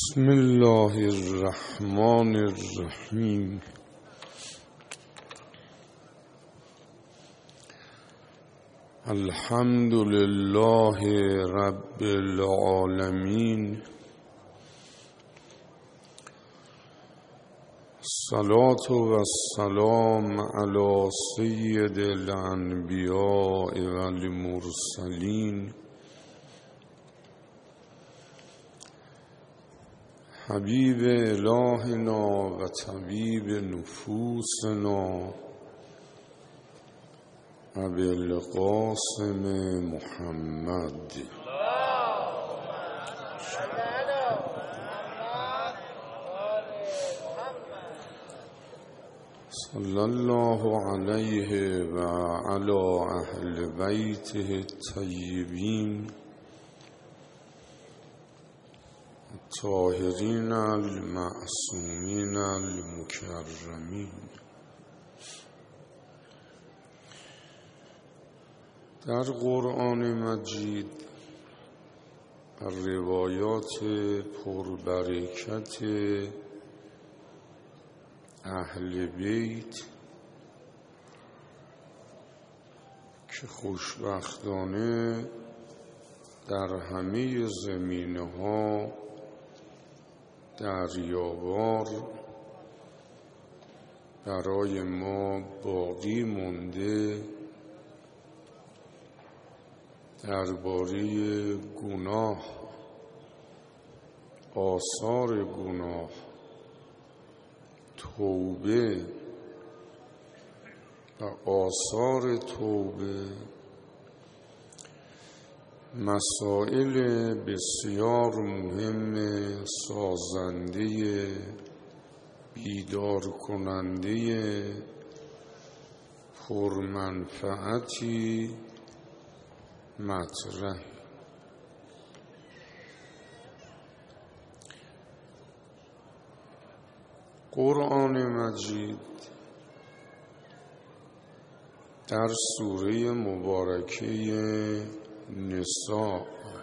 بسم الله الرحمن الرحیم. الحمد لله رب العالمین. الصلاة و السلام علی سید الانبیاء و المرسلین حبیب الهنا و طبیب نفوسنا ابوالقاسم محمد صلی الله علیه و علی اهل بیته الطیبین الطاهرین المعصومین المکرمین. در قرآن مجید روایات پربرکت اهل بیت که خوشبختانه در همه زمینه‌ها دریابار برای ما باقی مونده، درباره گناه، آثار گناه، توبه و آثار توبه، مسائل بسیار مهم سازنده بیدار کننده پرمنفعتی مطرح. قرآن مجید در سوره مبارکه نساء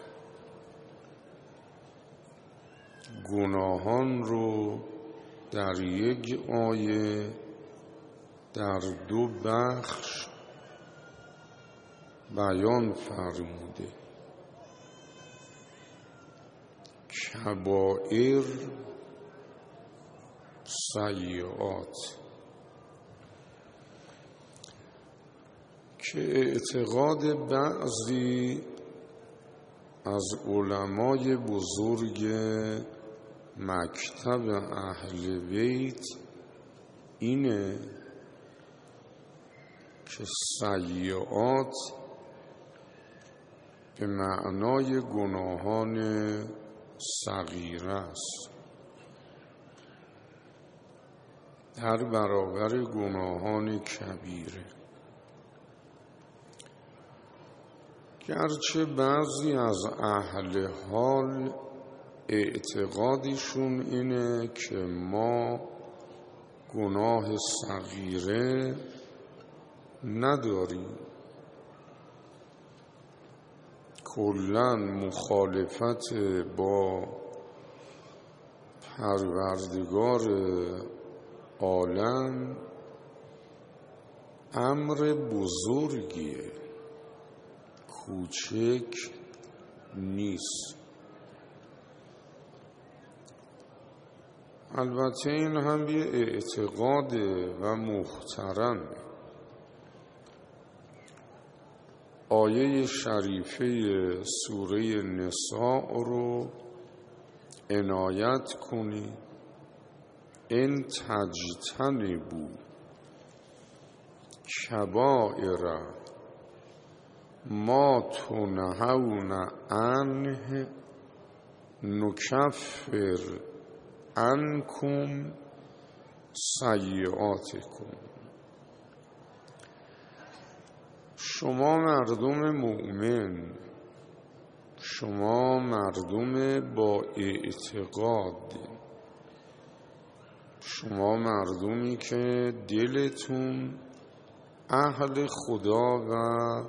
گناهان رو در یک آیه در دو بخش بیان فرموده: کبائر، سیئات، که اعتقاد بعضی از علمای بزرگ مکتب اهل بیت اینه که سیئات به معنای گناهان صغیره است، در برابر گناهان کبیره. گرچه بعضی از اهل حال اعتقادشون اینه که ما گناه صغیره نداریم، کلاً مخالفت با پروردگار عالم امر بزرگیه، کوچک نیست. البته این هم یه اعتقاد و محترم. آیه شریفه سوره نساء رو عنایت کنید: ان تجتنبوا کبائر ما تنهون عنه نکفر عنکم سیئاتکم. شما مردم مؤمن، شما مردم با اعتقاد، شما مردمی که دلتون اهل خدا و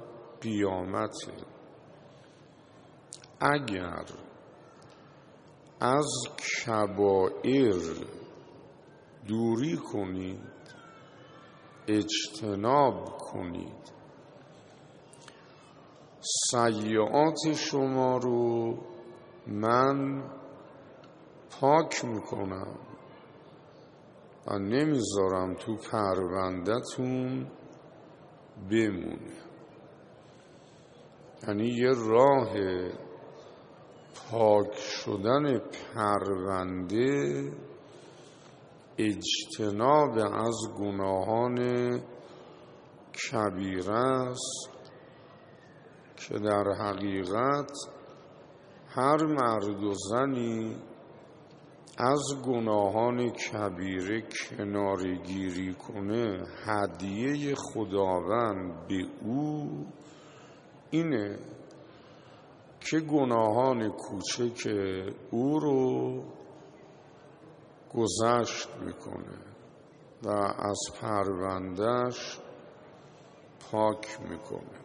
قیامته، اگر از کبائر دوری کنید، اجتناب کنید. سیئات شما رو من پاک میکنم و نمیذارم تو پرونده‌تون بمونه. یعنی یه راه پاک شدن پرونده اجتناب از گناهان کبیره است که در حقیقت هر مرد و زنی از گناهان کبیره کنارگیری کنه، هدیه خداوند به او اینه که گناهان کوچک او رو گذشت میکنه و از پروندهش پاک میکنه.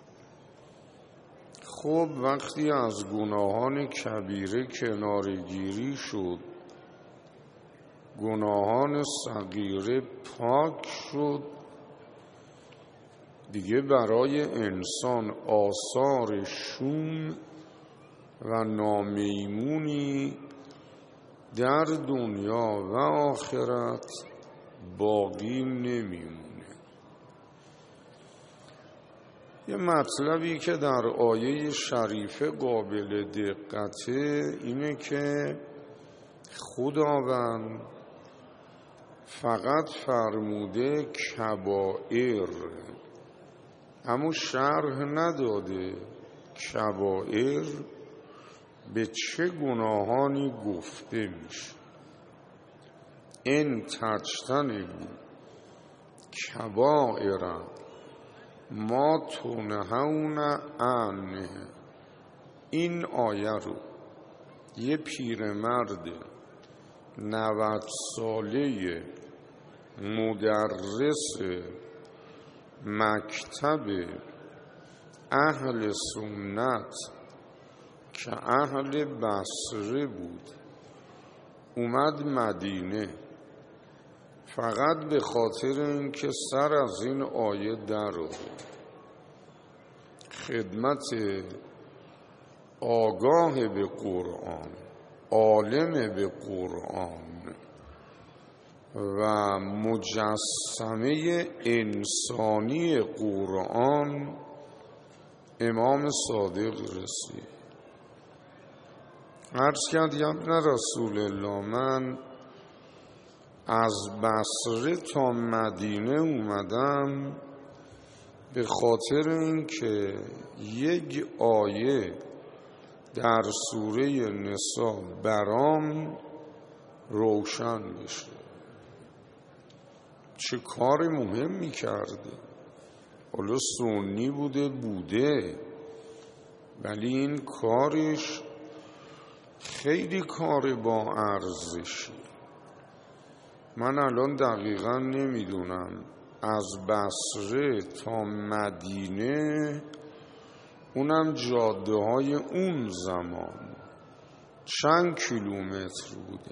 خب وقتی از گناهان کبیره کنارگیری شد، گناهان صغیره پاک شد، دیگه برای انسان آثار شوم و نامیمونی در دنیا و آخرت باقی نمیمونه. یه مطلبی که در آیه شریفه قابل دقته اینه که خداوند فقط فرموده کبائر، اما شرح نداده کبائر به چه گناهانی گفته میشه. ان تجتنبوا کبائر ما تنهون عنه. این آیه رو یه پیرمرد 90 ساله مدرس مکتب اهل سنت که اهل بصره بود اومد مدینه فقط به خاطر اینکه سر از این آیه در آورد، خدمت آگاه به قرآن، عالم به قرآن و مجسمه انسانی قرآن امام صادق رسید. عرض کرد یا ابن رسول الله، من از بصره تا مدینه اومدم به خاطر اینکه یک آیه در سوره نساء برام روشن بشه. چه کار مهمی کرده، حالا سنی بوده ولی این کارش خیلی کار با ارزشی. من الان دقیقا نمیدونم از بصره تا مدینه، اونم جاده های اون زمان، چند کیلومتر بوده.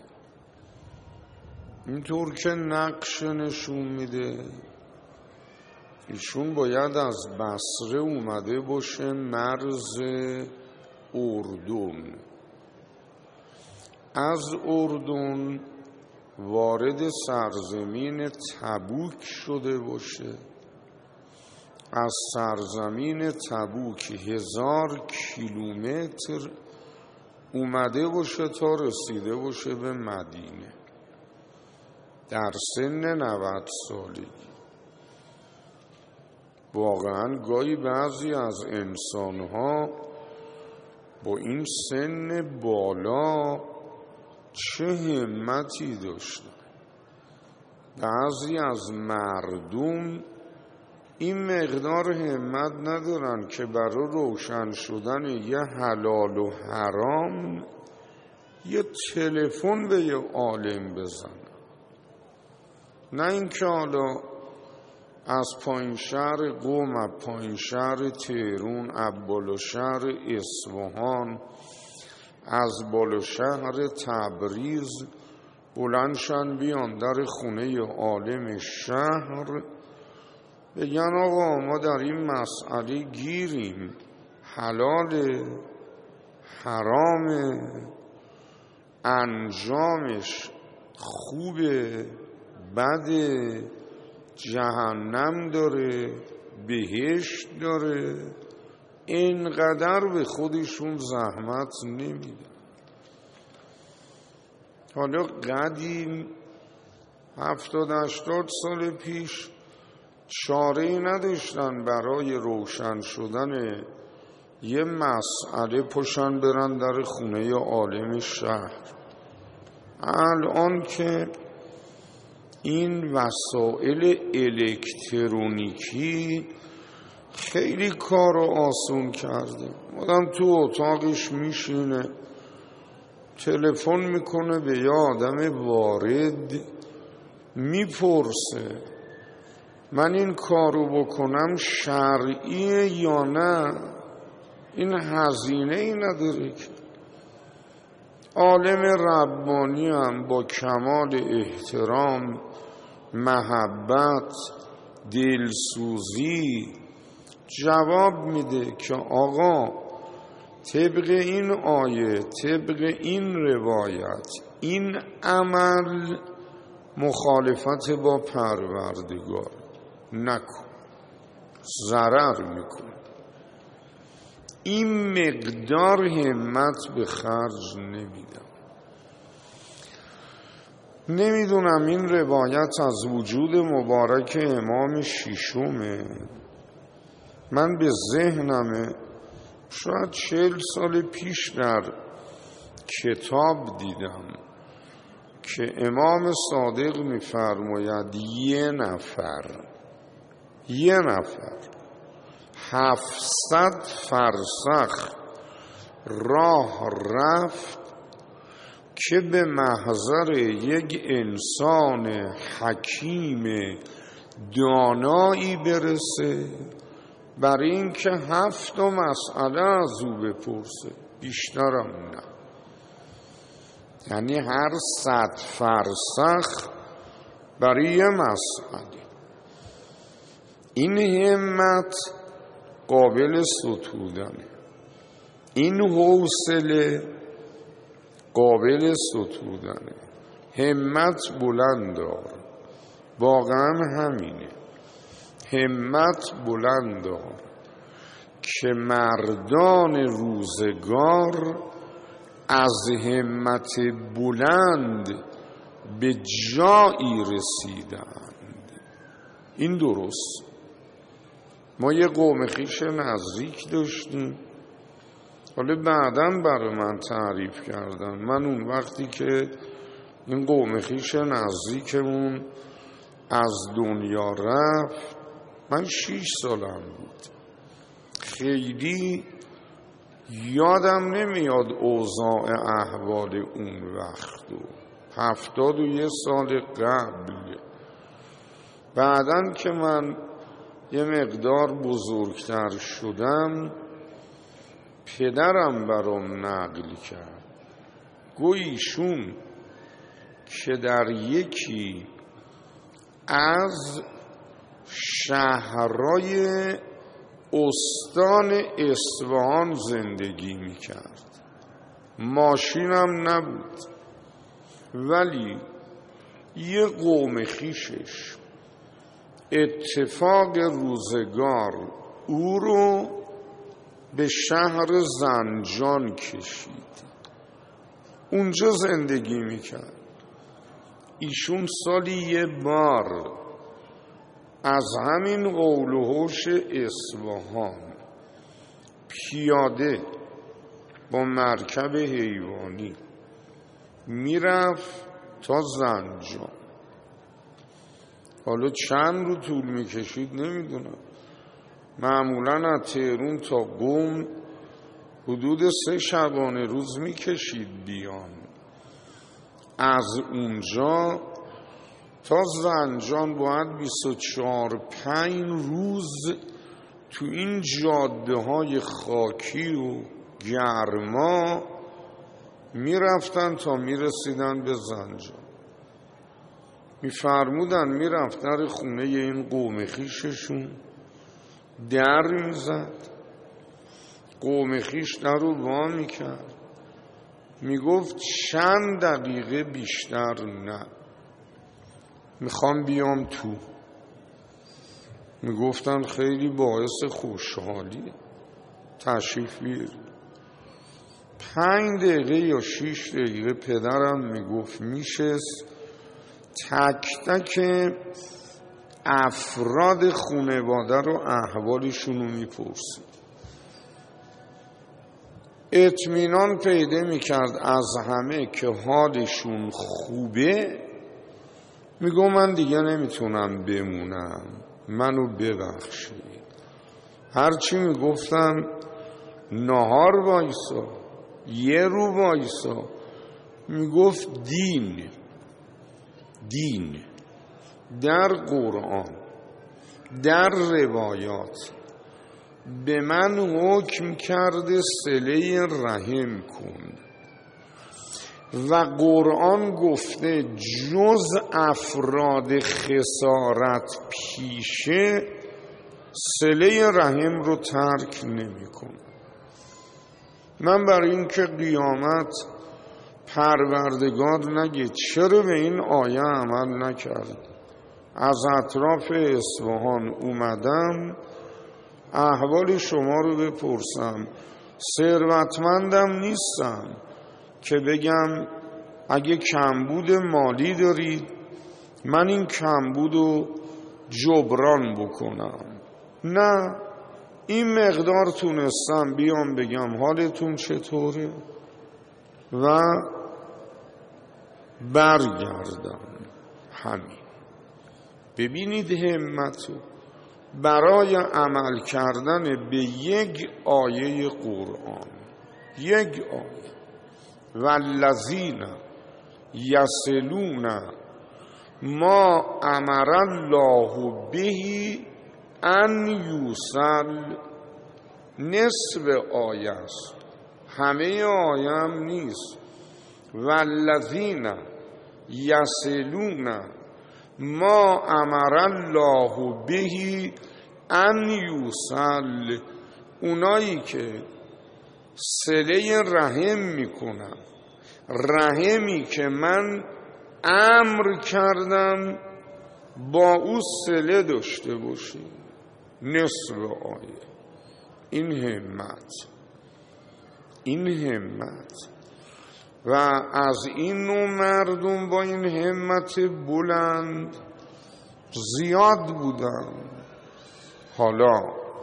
اینطور که نقش نشون میده ایشون باید از بصره اومده باشه مرز اردن، از اردن وارد سرزمین تبوک شده باشه، از سرزمین تبوک 1000 کیلومتر اومده باشه تا رسیده باشه به مدینه در سن 90 سالگی. واقعا گاهی بعضی از انسانها با این سن بالا چه همتی داشتن. بعضی از مردم این مقدار همت ندارن که برای روشن شدن یه حلال و حرام یه تلفن به یه عالم بزنن. نه اینکه حالا از پایین شهر قم، از پایین شهر تهران، از بالا شهر اصفهان، از بالا شهر تبریز بلندشن بیان در خونه عالم شهر، بگن آقا ما در این مسئله گیریم، حلال حرام، انجامش خوبه بده، جهنم داره بهشت داره. اینقدر به خودشون زحمت نمیدن. حالا قدیم 70-80 سال پیش چاره‌ای نداشتن برای روشن شدن یه مسئله پشن برن در خونه عالم شهر. الان که این وسایل الکترونیکی خیلی کار رو آسون کرده. آدم تو اتاقش میشینه، تلفن میکنه به یه آدم وارد، میپرسه من این کارو بکنم شرعیه یا نه. این هزینه ای نداره که. عالم ربانی هم با کمال احترام، محبت، دلسوزی جواب میده که آقا طبق این آیه، طبق این روایت، این عمل مخالفت با پروردگار نکن، ضرر میکن. این مقدار همت به خرج نمیدم. نمیدونم این روایت از وجود مبارک امام ششمه. من به ذهنمه شاید 40 سال پیش در کتاب دیدم که امام صادق میفرماید یه نفر 700 فرسخ راه رفت که به محضر یک انسان حکیم دانایی برسه، برای این که 7 مسئله از او بپرسه، بیشترم نه. یعنی هر 100 فرسخ برای یه مسئله. این همت قابل ستودنه، این حوصله قابل ستودنه. همت بلند دار، واقعا همینه. همت بلند دار که مردان روزگار از همت بلند به جایی رسیدند. این درست. ما یه قوم خویش نزدیک داشتیم، حالا بعداً برای من تعریف کردن. من اون وقتی که این قوم خویش نزدیکمون از دنیا رفت، من 6 سالم بود، خیلی یادم نمیاد اوضاع احوال اون وقت و 71 سال قبل. بعداً که من یه مقدار بزرگتر شدم، پدرم برام نقل کرد، گویشون که در یکی از شهرهای استان اصفهان زندگی میکرد. ماشینم نبود، ولی یه قوم خویشش اتفاق روزگار او رو به شهر زنجان کشید، اونجا زندگی میکرد. ایشون سالی یه بار از همین قول و هوش اصفهان پیاده با مرکب حیوانی میرفت تا زنجان. حالا چند رو طول میکشید نمیدونم، معمولا از تهران تا قم حدود 3 شبانه روز میکشید بیان. از اونجا تا زنجان باید 24-5 روز تو این جاده های خاکی و گرما میرفتن تا میرسیدن به زنجان. میفرمودن میرفت در خونه این قوم خویششون در میزد، قوم خویش در رو وا میکرد، میگفت چند دقیقه بیشتر نه، میخوام بیام تو. میگفتن خیلی باعث خوشحالی، تشریف بیار. 5 دقیقه یا 6 دقیقه پدرم میگفت میشست تک تک افراد خانواده رو احوالشون رو میپرسید، اطمینان پیدا میکرد از همه که حالشون خوبه. میگو من دیگه نمیتونم بمونم، منو ببخشید. هرچی میگفتم نهار وایسا، یه رو وایسا، میگفت دین در قرآن در روایات به من حکم کرده صله رحم کن و قرآن گفته جز افراد خسارت پیشه صله رحم رو ترک نمی کن. من برای این که قیامت پروردگار نگه چرا به این آیه عمل نکرد، از اطراف اصفهان اومدم احوال شما رو بپرسم. ثروتمندم نیستم که بگم اگه کمبود مالی دارید من این کمبود رو جبران بکنم، نه، این مقدار تونستم بیام بگم حالتون چطوره و برگردم. همین. ببینید همتو برای عمل کردن به یک آیه قرآن، یک آیه، والذین یصلون ما امر الله به ان یوصل، نصف آیه است، همه آیه هم نیست. والذین یصلون ما امر الله به ان یوصل، اونایی که صله رحم میکنن، رحمی که من امر کردم با او صله داشته باشی. نصف آیه. این همت و از این نوع مردم با این همت بلند زیاد بودن. حالا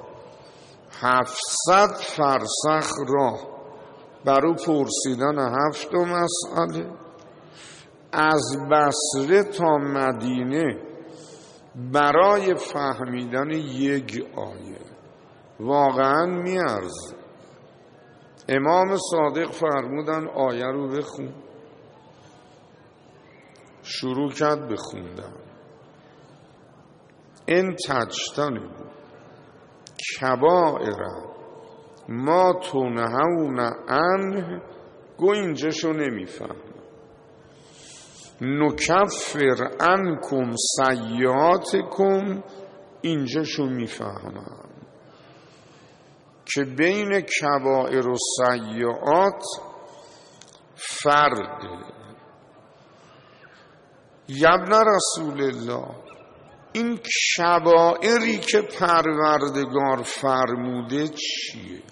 700 فرسخ راه برای پرسیدن 7 مسئله، از بصره تا مدینه برای فهمیدن یک آیه، واقعا میارزه. امام صادق فرمودن آیه رو بخون. شروع کرد بخوندن. این تجتنبوا کبائر ما تنهون عنه، گو اینجاشو نمیفهم. نکفر عنکم سیئاتکم، اینجاشو میفهمم که بین کبائر و سیئات فرقه. ابن رسول الله، این کبائری که پروردگار فرموده چیه؟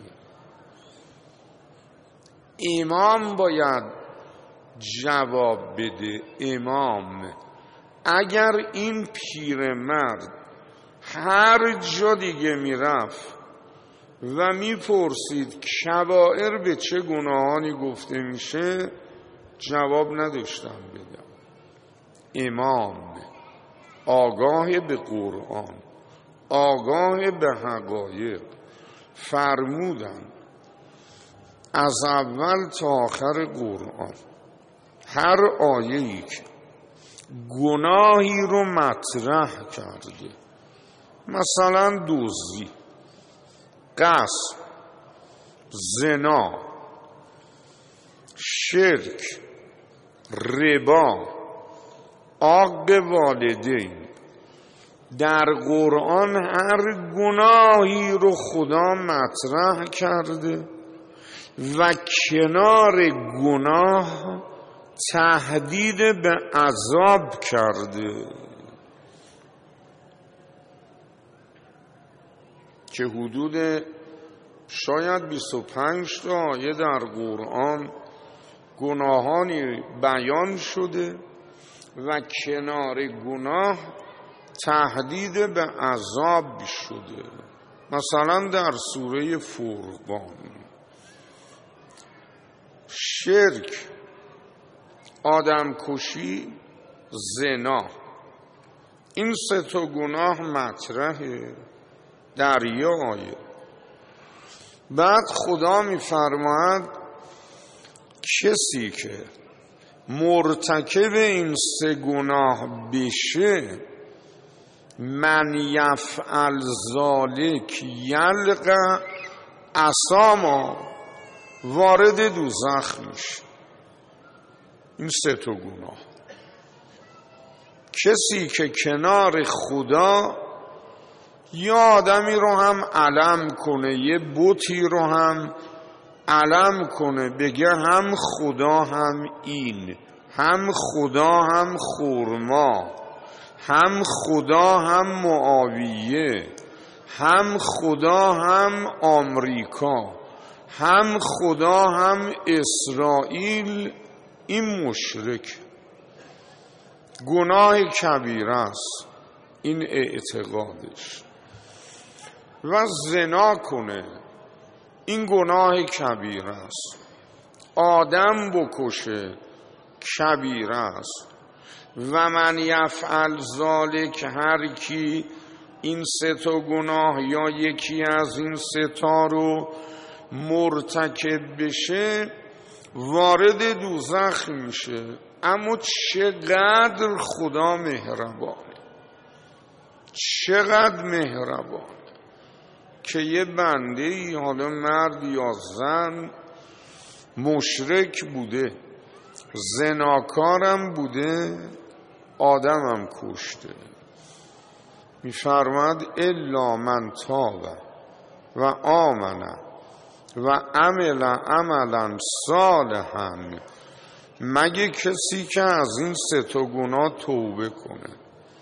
امام باید جواب بده. امام اگر این پیرمرد هر جا دیگه میرفت و میپرسید کبائر به چه گناهانی گفته میشه، جواب نداشتم بدم. امام آگاه به قرآن، آگاه به حقایق، فرمودن از اول تا آخر قرآن هر آیه‌ای که گناهی رو مطرح کرده، مثلا دزدی، قصب، زنا، شرک، ربا، عاق والدین، در قرآن هر گناهی رو خدا مطرح کرده و کنار گناه تهدید به عذاب کرده که حدود شاید 25 تا آیه در قرآن گناهانی بیان شده و کنار گناه تهدید به عذاب شده. مثلا در سوره فرقان شرک، آدمکشی، زنا، این سه تا گناه مطرحه در یه آیه. بعد خدا میفرماید کسی که مرتکب این سه گناه بشه من یفعل ذالک یلقى اثاما، وارد دوزخ میشه. این سه تا گناه، کسی که کنار خدا یه آدمی رو هم علم کنه، یه بتی رو هم علم کنه، بگه هم خدا هم این، هم خدا هم خرما، هم خدا هم معاویه، هم خدا هم آمریکا، هم خدا هم اسرائیل، این مشرک، گناه کبیره است این اعتقادش. و زنا کنه، این گناه کبیره است. آدم بکشه، کبیره است. و من یفعل ذالک، هر کی این سه تا گناه یا یکی از این سه تا رو مرتکب بشه وارد دوزخ میشه. اما چقدر خدا مهربانه، چقدر مهربان که یه بنده ای، حالا مرد یا زن، مشرک بوده، زناکارم بوده، آدمم کشته، میفرماد الا من تاب و آمن و عمل عملا صالحا، مگه کسی که از این سه تا گناه توبه کنه،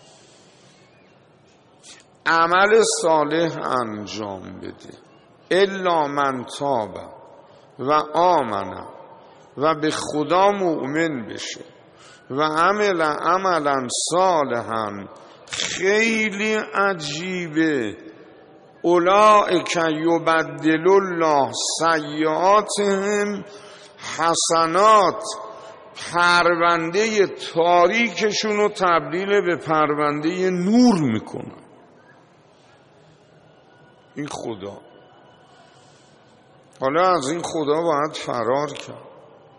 عمل صالح انجام بده، الا من تاب و آمن و به خدا مؤمن بشه و عمل عملا صالحا. خیلی عجیبه، اولئک یبدل الله سیئاتهم حسنات، پرونده تاریکشون رو تبدیل به پرونده نور میکنن. این خدا. حالا از این خدا باید فرار کرد،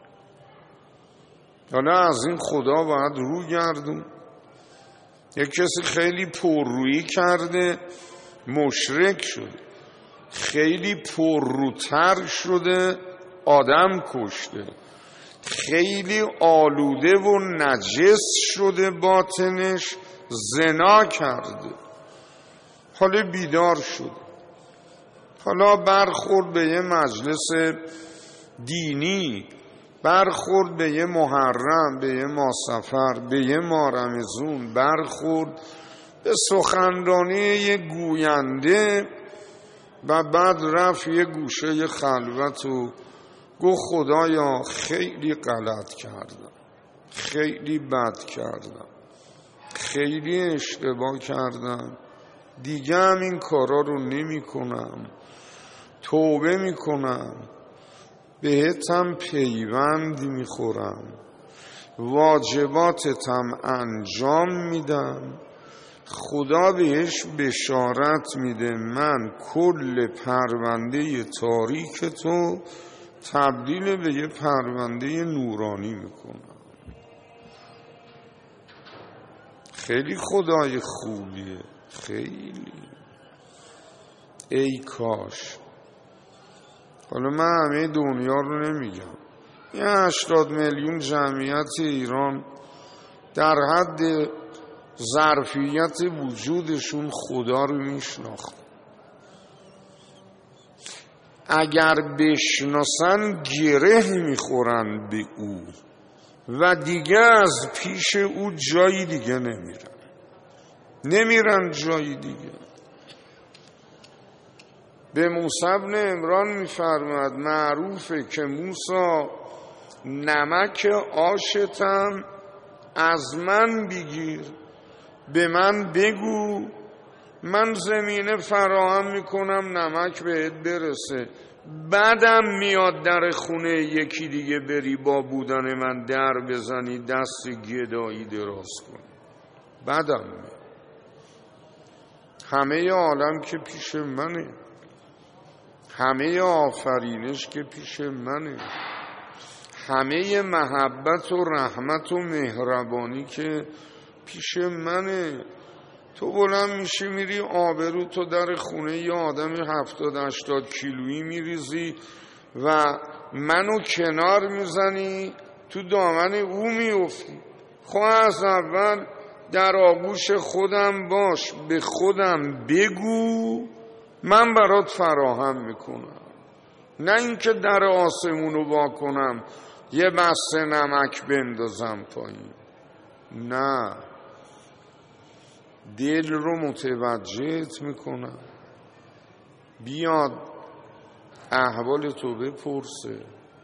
حالا از این خدا باید رو گردون. یک کسی خیلی پررویی کرده مشرک شده، خیلی پرروتر شده آدم کشته، خیلی آلوده و نجس شده باطنش، زنا کرده، حالا بیدار شده، حالا برخورد به یه مجلس دینی، برخورد به یه محرم، به یه ماسفر، به یه مارمزون، برخورد به سخنرانی یه گوینده و بعد رفت یه گوشه خلوت و گفت خدایا خیلی غلط کردم، خیلی بد کردم، خیلی اشتباه کردم، دیگه هم این کارا رو نمی کنم، توبه می کنم، بهتم پیوند می خورم، واجباتتم انجام میدم. خدا بهش بشارت میده من کل پرونده تاریک تو تبدیل به یه پرونده نورانی میکنم. خیلی خدای خوبیه، خیلی. ای کاش، حالا من همه دنیا رو نمیگم، یه 80 میلیون جمعیت ایران در حد ظرفیت وجودشون خدا رو میشناخت. اگر بشناسن گره میخورن به او و دیگه از پیش او جایی دیگه نمیرن جایی دیگه. به موسی بن عمران میفرماد معروفه که موسی نمک آشتم از من بگیر، به من بگو، من زمینه فراهم میکنم نمک بهت برسه. بعدم میاد در خونه یکی دیگه بری با بودن من در بزنی دست گدایی دراز کنی، بعدم میاد. همه عالم که پیش منه، همه آفرینش که پیش منه، همه محبت و رحمت و مهربانی که پیش منه. تو بلند میشی میری آبرو تو در خونه یه آدم 70-80 کیلویی میریزی و منو کنار میزنی، تو دامن او میافتی. خواه از اول در آغوش خودم باش، به خودم بگو من برات فراهم میکنم، نه اینکه در آسمونو وا کنم یه بسته نمک بندازم پایین. نه، دل رو متوجهت میکنم، بیاد احوال تو بپرسه،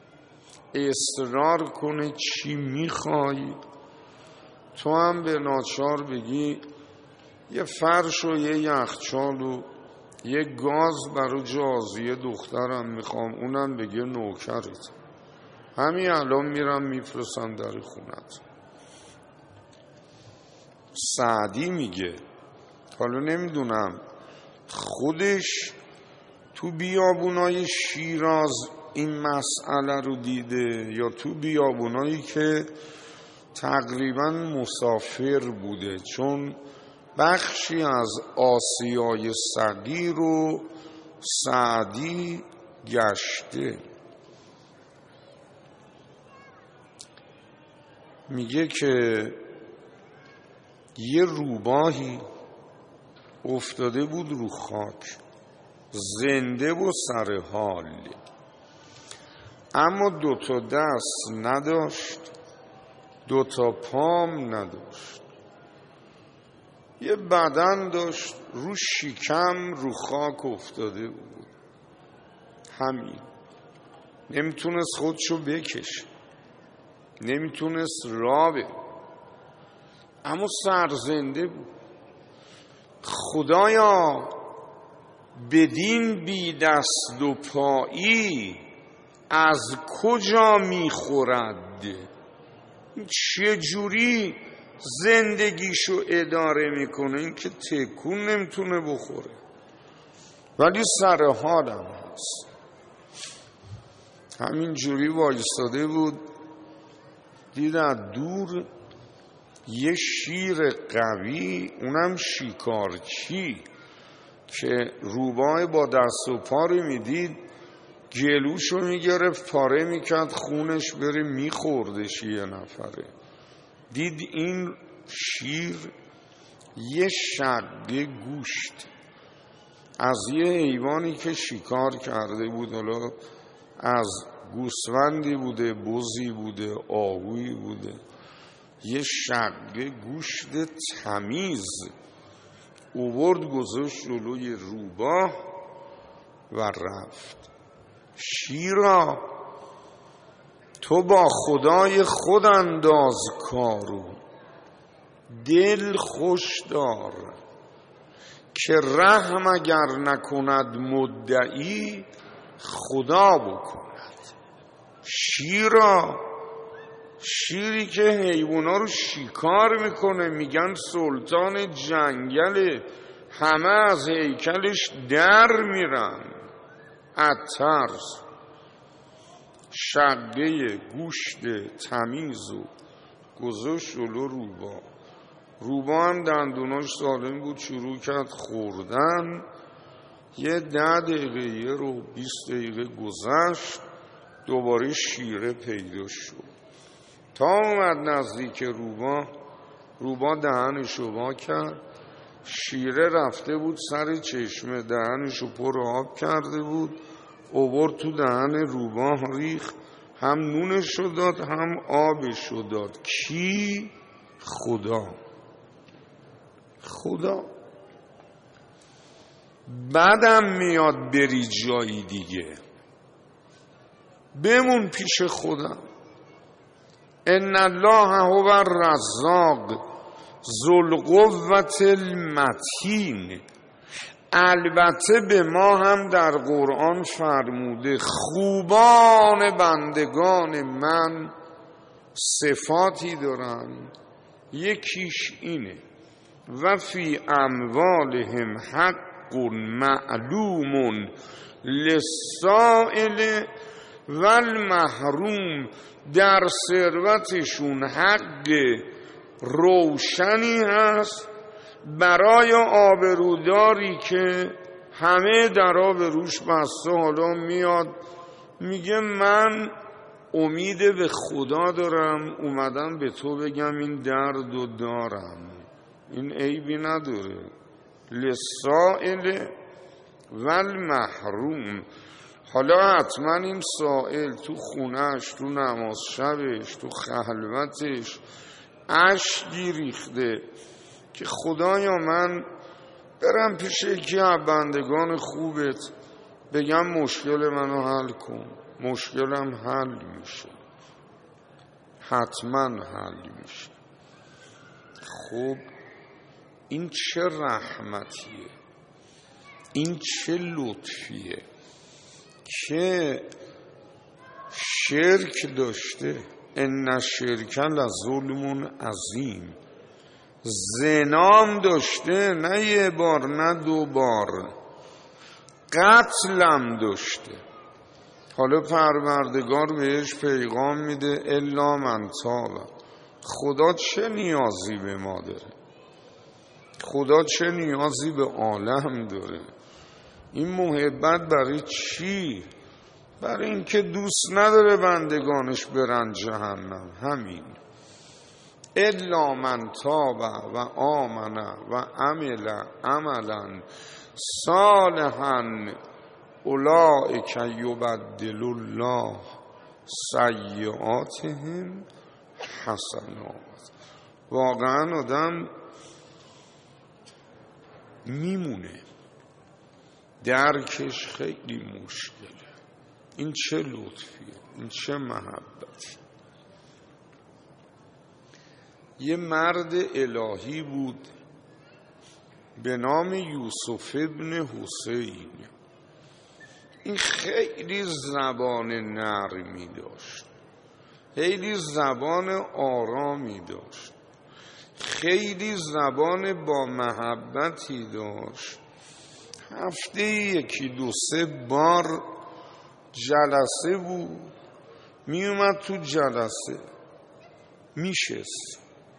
اصرار کنه چی میخوای، تو هم به ناچار بگی یه فرش و یه یخچال و یه گاز برای جازیه دخترم میخوام، اونم بگه نوکرت، همین الان میرم میفرستم در خونت. سعدی میگه، حالا نمیدونم خودش تو بیابونای شیراز این مسئله رو دیده یا تو بیابونایی که تقریبا مسافر بوده، چون بخشی از آسیای صغیر رو سعدی گشته. میگه که یه روباهی افتاده بود رو خاک، زنده و سر حال، اما 2 دست نداشت، 2 پام نداشت، یه بدن داشت، رو شکم رو خاک افتاده بود، همین. نمیتونست خودشو بکشه، نمیتونست راه بره، اما سرزنده بود. خدایا بدین بی دست و پایی از کجا میخورد؟ چه جوری زندگیشو اداره میکنه؟ این که تکون نمیتونه بخوره ولی سر حالم هست. همین جوری وایستاده بود، دید از دور یه شیر قوی، اونم شکارچی که روباه با دست و پا رو میدید گلوشو میگرفت پاره میکرد خونش بره میخوردش یه نفره. دید این شیر یه شقه گوشت از یه حیوانی که شکار کرده بود، حالا از گوسفندی بوده، بزی بوده، آهویی بوده، یه شقه گوشت تمیز اوورد گذاشت جلوی روباه و رفت. شیرا تو با خدای خود انداز کارو، دل خوش دار که رحم اگر نکند مدعی خدا بکند. شیرا، شیری که حیوانا رو شکار میکنه، میگن سلطان جنگل، همه از هیکلش در میرن از ترس. شقه گوشت تمیز و گذاشت جلو روباه. روباه هم دندوناش سالم بود، شروع کرد خوردن. یه 10 دقیقه رو 20 دقیقه گذشت، دوباره شیره پیدا شد. تا اومد نزدیک روبا دهنشو وا کرد، شیره رفته بود سر چشمه، دهنشو پر آب کرده بود، آورد تو دهن روبا ریخت، هم نونشو داد هم آبشو داد. کی؟ خدا. بعدم میاد بری جایی دیگه، بمون پیش خودم. ان الله هو الرزاق ذو القوة المتین. البته به ما هم در قرآن فرموده خوبان بندگان من صفاتی دارن، یکیش اینه و فی اموالهم حق معلوم للسائل و المحروم. در ثروتشون حق روشنی هست برای آبروداری که همه درا به روش بسته. حالا میاد میگه من امید به خدا دارم، اومدم به تو بگم این درد و دارم، این عیبی نداره. للسائل و المحروم. حالا حتما این سائل تو خونهش، تو نماز شبش، تو خلوتش اشکی ریخته که خدایا من برم پیش یکی از بندگان خوبت بگم مشکل منو حل کن. مشکلم حل میشه، حتما حل میشه. خب این چه رحمتیه، این چه لطفیه که شرک داشته. ان الشرک لظلم عظیم. زنام داشته، نه یه بار نه دو بار، قتلم داشته. حالا پروردگار بهش پیغام میده الا من تاب. خدا چه نیازی به ما داره؟ خدا چه نیازی به عالم داره؟ این محبت برای چی؟ برای اینکه دوست نداره بندگانش برن جهنم. همین. الا من تاب و آمن و عمل عملا صالحا اولئک یبدل الله سیئاتهم حسنات. واقعا آدم میمونه، درکش خیلی مشکله. این چه لطفیه، این چه محبتی. یه مرد الهی بود به نام یوسف ابن حسین. این خیلی زبان نرمی داشت، خیلی زبان آرامی داشت، خیلی زبان با محبتی داشت. هفته یکی دو سه بار جلسه بود، می اومد تو جلسه میشست.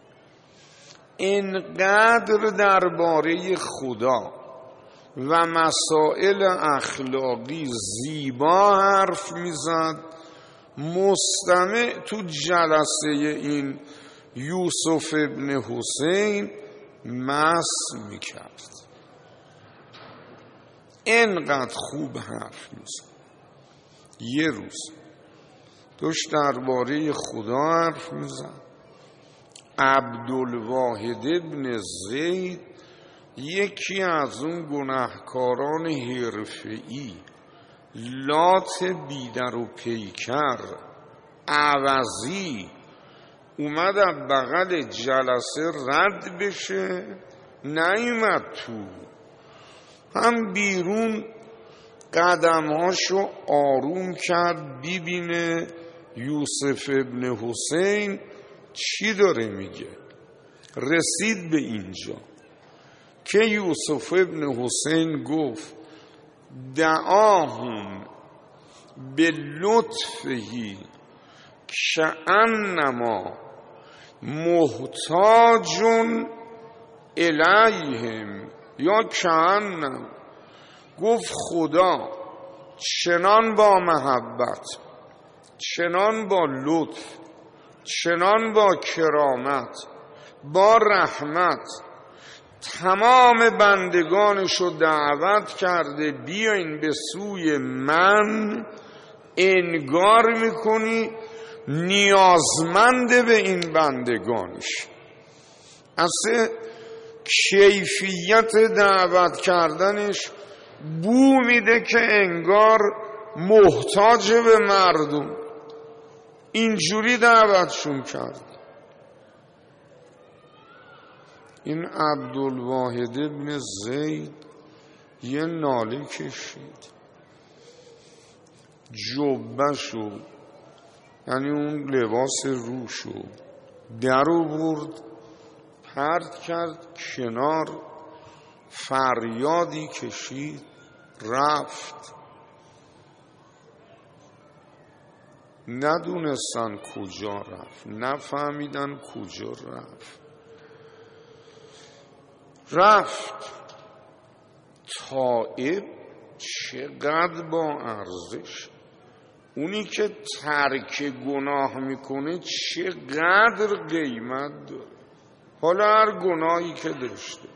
اینقدر درباره خدا و مسائل اخلاقی زیبا حرف میزد، مستمع تو جلسه این یوسف ابن حسین مست میکرد. اینقدر خوب حرف میزد. یه روز داشت درباره خدا حرف میزد. عبدالواحد ابن زید، یکی از اون گناهکاران حرفه‌ای، لات بیدر و پیکر عوضی، اومد از بغل جلسه رد بشه، نیومد تو، هم بیرون قدمهاشو آروم کرد ببینه یوسف ابن حسین چی داره میگه. رسید به اینجا که یوسف ابن حسین گفت دعاهم به لطفهی کأنما محتاجون الیهم، یا کأنم، گفت خدا چنان با محبت چنان با لطف، چنان با کرامت، با رحمت تمام بندگانشو دعوت کرده بیاین به سوی من، انگار میکنی نیازمند به این بندگانش. اصلا کیفیت دعوت کردنش بو میده که انگار محتاج به مردم. اینجوری دعوتشون کرد. این عبدالواحد ابن زید یه ناله کشید، جبهشو یعنی اون لباس روشو در آورد، پرت کرد کنار، فریادی کشید، رفت. ندونستن کجا رفت، نفهمیدن کجا رفت. طائف چقدر با ارزش، اونی که ترک گناه میکنه چقدر قیمت داره، حالا هر گناهی که داشته.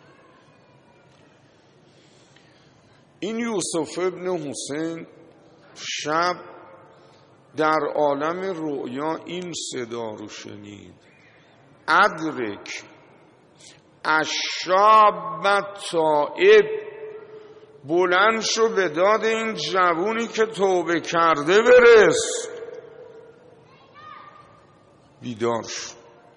این یوسف ابن حسین شب در عالم رؤیا این صدا رو شنید: ادرک الشاب التائب، بلند شو به داد این جوونی که توبه کرده برس. بیدار شو.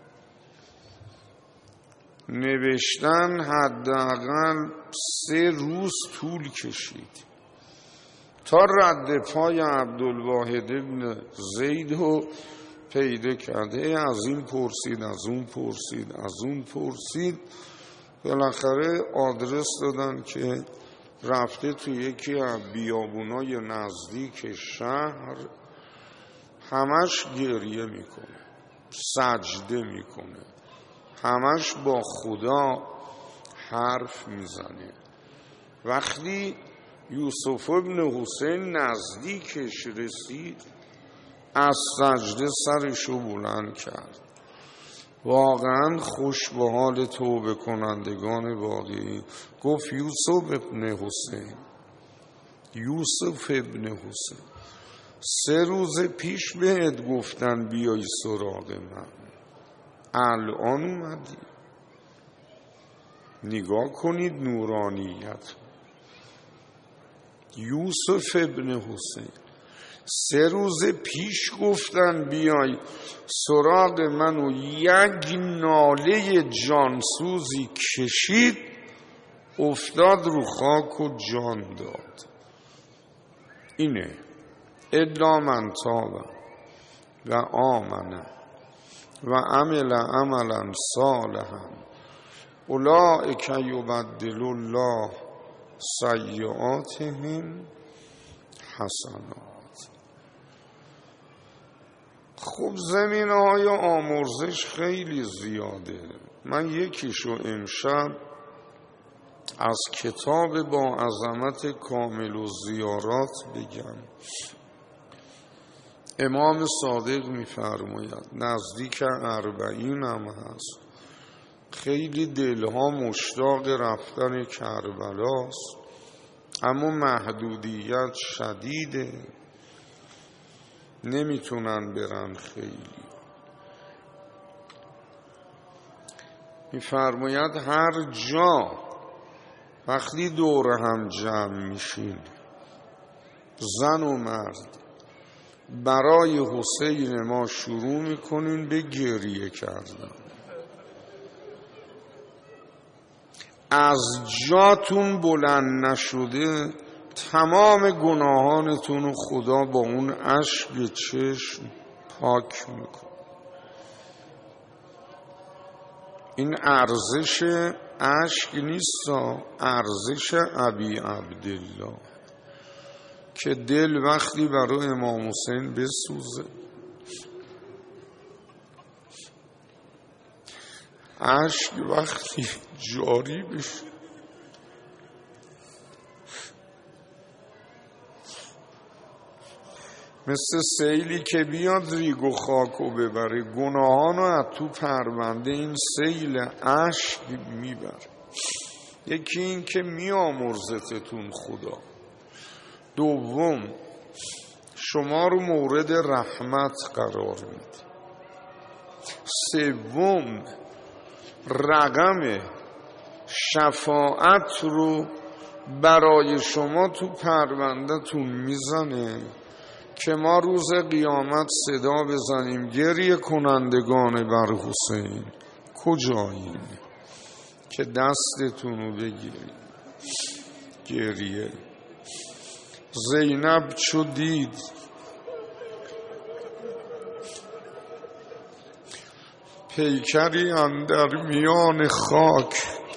نوشتن حداقل 3 روز طول کشید تا رد پای عبدالواحد ابن زید رو پیدا کرده. از این پرسید، از اون پرسید، از اون پرسید، بالاخره آدرس دادن که رفته تو یکی از بیابونای نزدیک شهر، همش گریه میکنه، سجده میکنه، همش با خدا حرف میزنه. وقتی یوسف ابن حسین نزدیکش رسید، از سجده سرشو بلند کرد. واقعا خوش به حال توبه کنندگان واقعی. گفت یوسف ابن حسین، یوسف ابن حسین، 3 روز پیش بهت گفتن بیای سراغ من، الان اومدی. نگاه کنید نورانیت. یوسف ابن حسین 3 روز پیش گفتن بیای سراغ من و یک ناله جانسوزی کشید، افتاد رو خاک و جان داد. اینه الا من تاب و آمن و عمل عملا صالحا اولئک یبدل الله سیئاتهم حسنات. خب زمینه‌های آمرزش خیلی زیاده. من یکیشو امشب از کتاب با عظمت کامل و زیارات بگم. امام صادق می‌فرماید نزدیک 40 هم هست، خیلی دلها مشتاق رفتن کربلاست، اما محدودیت شدیده، نمیتونن برن. خیلی میفرماید هر جا وقتی دور هم جمع میشین، زن و مرد، برای حسین ما شروع میکنین به گریه کردن، از جاتون بلند نشده تمام گناهانتون رو خدا با اون اشک چشم پاک میکنه. این ارزش اشک نیست، ارزش ابی عبدالله که دل وقتی برای امام حسین بسوزه، اشک وقتی جاری بشه، مثل سیلی که بیاد ریگ و خاکو ببره، گناهانو از تو پرونده این سیل اشک میبره. یکی این که میامرزتتون خدا. دوم شما رو مورد رحمت قرار میده. سوم رقم شفاعت رو برای شما تو پرونده‌تون میزنه که ما روز قیامت صدا بزنیم گریه کنندگان بر حسین کجایین، که دستتون رو بگیریم. گریه. زینب چو دید پیکری اندر میان خاک،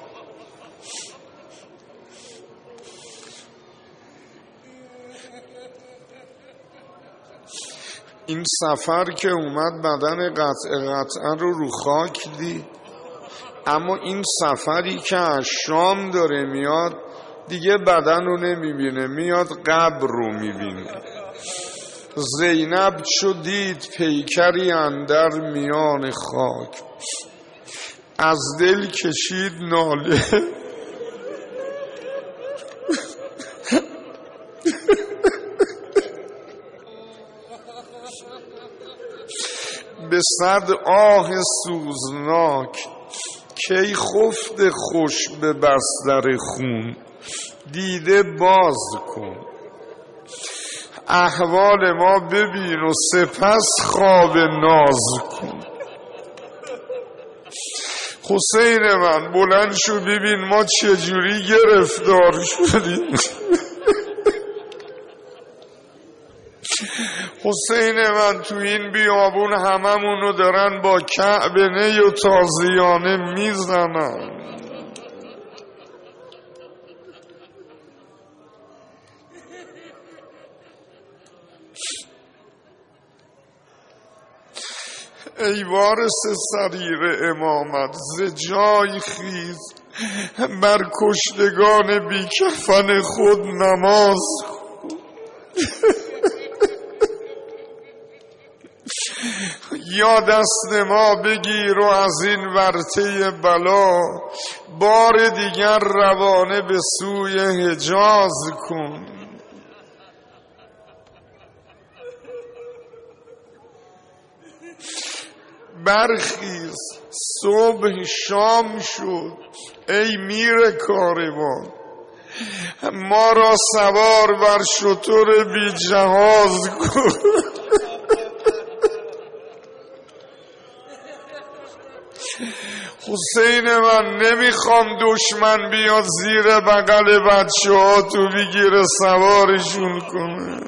این سفر که اومد بدن قطعه رو خاک دید، اما این سفری که از شام داره میاد دیگه بدن رو نمیبینه، میاد قبر رو میبینه. زینب چو دید پیکری اندر میان خاک، از دل کشید ناله به صد آه سوزناک، کی خفت خوش به بستر خون، دیده باز کن احوال ما ببین و سپس خواب ناز کن. حسین من بلند شو ببین ما چجوری گرفتار شدیم. حسین من تو این بیابون هممونو دارن با کعبه نی و تازیانه میزنن. ای وارث سریر امامت ز جای خیز، بر کشتگان بی کفن خود نماز کن. یا دست ما بگیر و از این ورطه بلا، بار دیگر روانه به سوی حجاز کن. برخیز صبح شام شد ای میر کاروان، ما را سوار بر شتر بی جهاز کن. حسین من نمیخوام دشمن بیاد زیر بغل بچه ها تو بگیره سوارشون کنه.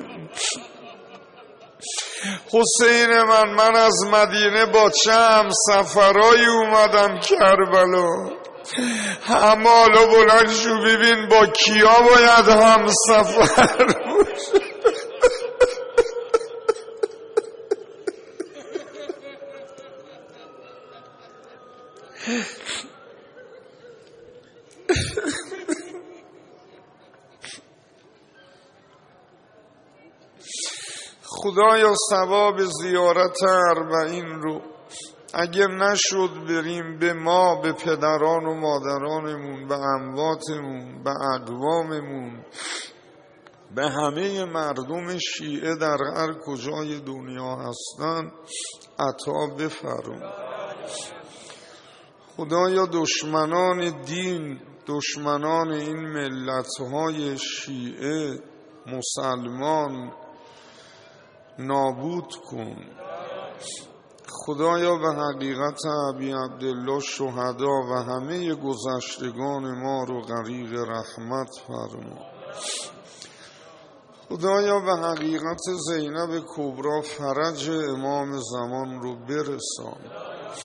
حسین من از مدینه با چه همسفرایی اومدم کربلا، اما حالا بلند شو ببین با کیا باید همسفر باشه. خدایا ثواب زیارت 40 رو اگه نشد بریم به ما، به پدران و مادرانمون، به امواتمون، به اقواممون، به همه مردم شیعه در هر کجای دنیا هستن عطا بفرما. خدایا دشمنان دین، دشمنان این ملت‌های شیعه مسلمان نابود کن. خدایا به حقیقت ابی عبدالله شهدا و همه گذشتگان ما رو غریق رحمت فرما. خدایا به حقیقت زینب کبری فرج امام زمان رو برسان.